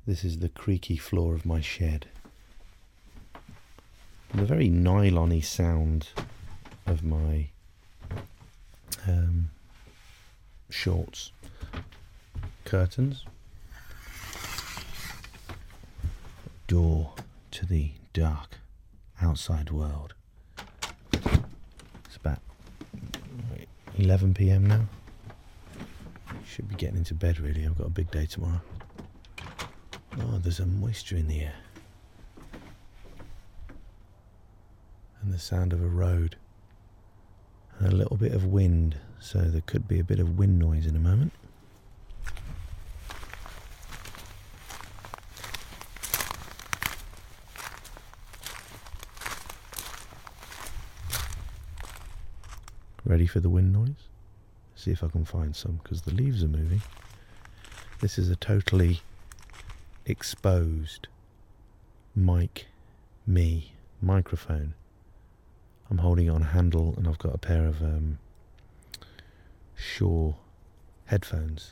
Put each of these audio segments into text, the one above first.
This is the creaky floor of my shed. And the very nylon-y sound of my shorts. Curtains. Door to the dark outside world. It's about 11 p.m. now. Should be getting into bed really. I've got a big day tomorrow. Oh, there's a moisture in the air. And the sound of a road. And a little bit of wind, so there could be a bit of wind noise in a moment. Ready for the wind noise? See if I can find some, because the leaves are moving. This is a totally exposed microphone. I'm holding on a handle and I've got a pair of Shure headphones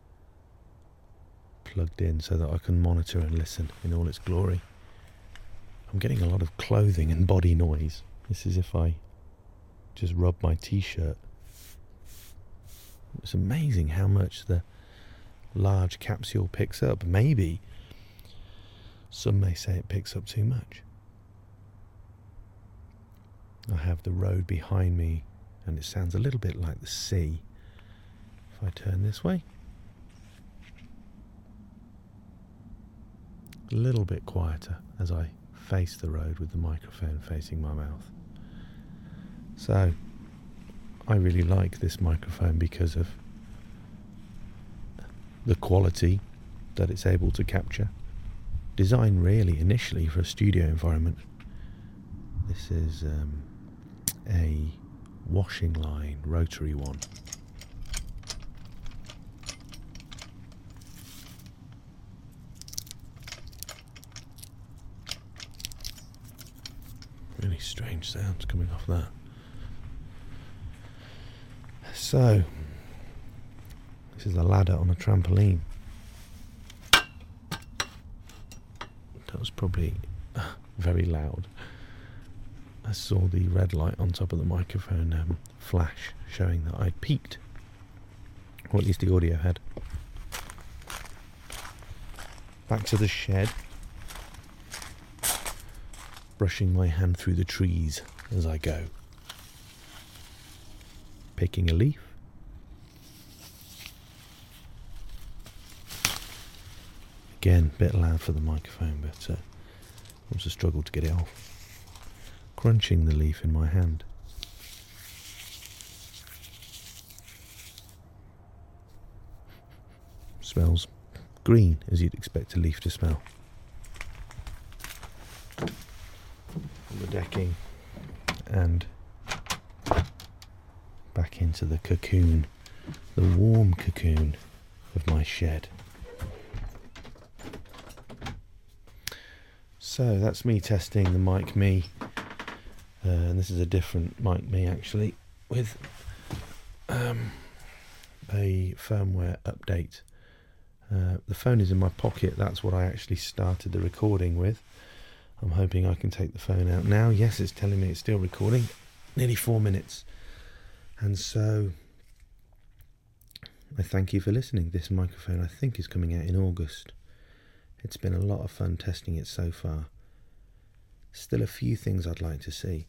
plugged in so that I can monitor and listen in all its glory. I'm getting a lot of clothing and body noise. This is if I just rub my t-shirt. It's amazing how much the large capsule picks up. Maybe some may say it picks up too much. I have the road behind me and it sounds a little bit like the sea. If I turn this way, a little bit quieter as I face the road with the microphone facing my mouth. So I really like this microphone because of the quality that it's able to capture. Designed really initially for a studio environment. This is a washing line rotary one. Really strange sounds coming off that. So, this is a ladder on a trampoline. That was probably very loud. I saw the red light on top of the microphone flash, showing that I'd peaked. Or at least the audio had. Back to the shed. Brushing my hand through the trees as I go. Picking a leaf. Again, a bit loud for the microphone, but it was a struggle to get it off. Crunching the leaf in my hand. Smells green, as you'd expect a leaf to smell. On the decking and back into the cocoon, the warm cocoon of my shed. So that's me testing the Mic Me, and this is a different Mic Me actually, with a firmware update. The phone is in my pocket. That's what I actually started the recording with. I'm hoping I can take the phone out now. Yes, it's telling me it's still recording. Nearly 4 minutes. And so I thank you for listening. This microphone I think is coming out in August. It's been a lot of fun testing it so far. Still a few things I'd like to see.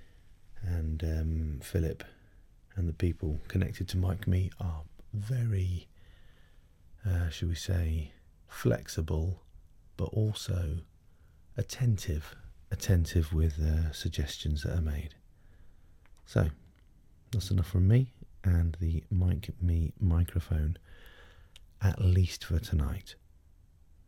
And Philip and the people connected to Mic Me are very, shall we say, flexible, but also attentive with suggestions that are made. So, that's enough from me and the Mic Me microphone, at least for tonight.